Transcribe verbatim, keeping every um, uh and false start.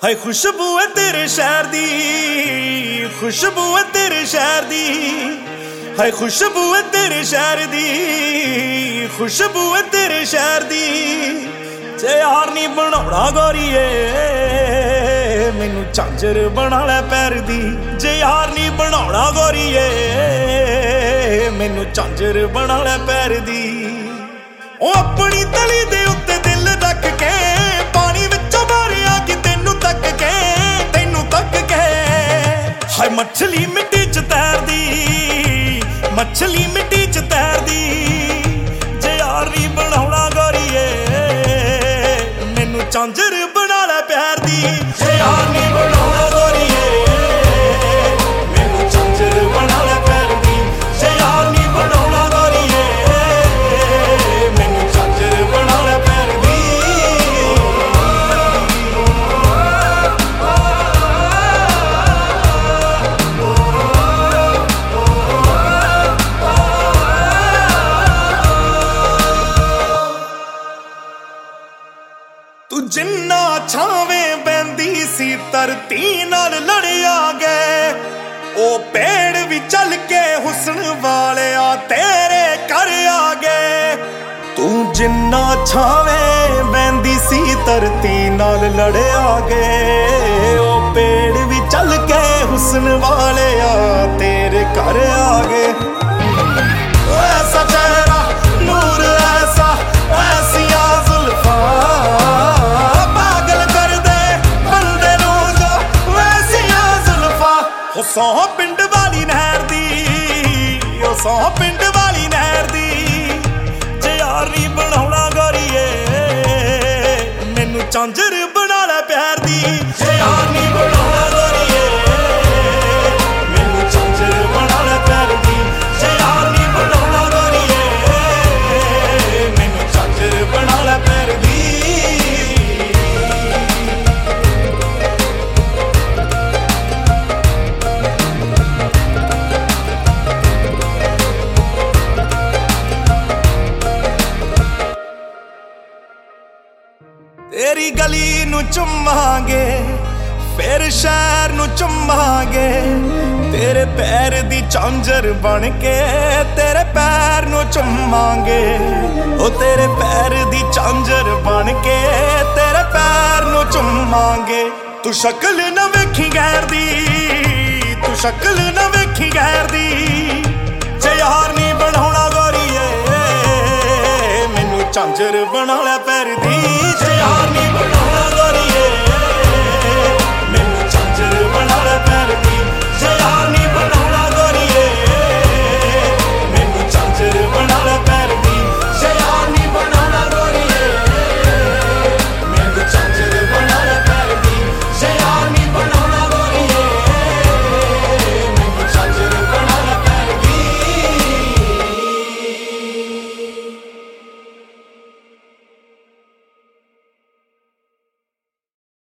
हाय खुशबू है तेरे शहर दी, खुशबू है तेरे शहर दी, हाय खुशबू है तेरे शहर दी, खुशबू है तेरे शहर दी। जे यार नी बनाउणा गोरीए मैनू झांझर बना लै पैर दी, जे यार नी बनाउणा गोरीए मैनू झांझर बना लै पैर दी। ओ अपनी तली दे उत्ते दिल रख के पानी विचों मारिया कि तेनू तक के, तेनू तक के। हाय मछली मिट्टी च तैरदी, मछली मिट्टी च तैरदी। जे यार नी बनाउणा गोरीए मैनू झांझर बना लै प्यार दी, जे यार नी बनाउणा गोरीए मैनू झांझर बना लै प्यार दी, जे यार नी बनाउणा गोरीए मैनू झांझर बना लै प्यार दी। तू जिन्ना छावें बहंदी सी धरती नाल लड़िया गए, ओ पेड़ भी चल के हुस्न वाले आ तेरे घर आ गए। तू जिन्ना छावें बहंदी सी धरती नाल लड़िया गए, ओ पेड़ भी चल के हुस्न वाले आ तेरे घर आ गए। ऐसा चेहरा नूर ऐसा ऐसिया जुल्फा सौ पिंड वाली नहर दी, ओ सौ पिंड वाली नहर दी। जे यार नी बनाउणा गोरीए मैनू झांझर बना लै प्यार दी, जे यार नी बनाउणा गोरीए मैनू झांझर बना लै प्यार दी, जे यार नी बनाउणा गोरीए मैनू झांझर बना लै प्यार दी। तेरी गली नू चुमांगे फिर शहर नू चुमांगे, तेरे पैर दी झांझर बन के तेरे पैर नू चुमांगे, ओ तेरे पैर दी झांझर बन के तेरे पैर नू चुमांगे। तू शक्ल न वेखी गैर दी, तू शक्ल न वेखी गैर दी। जे यार नी बनाउणा गोरीए मैनू झांझर बना लै।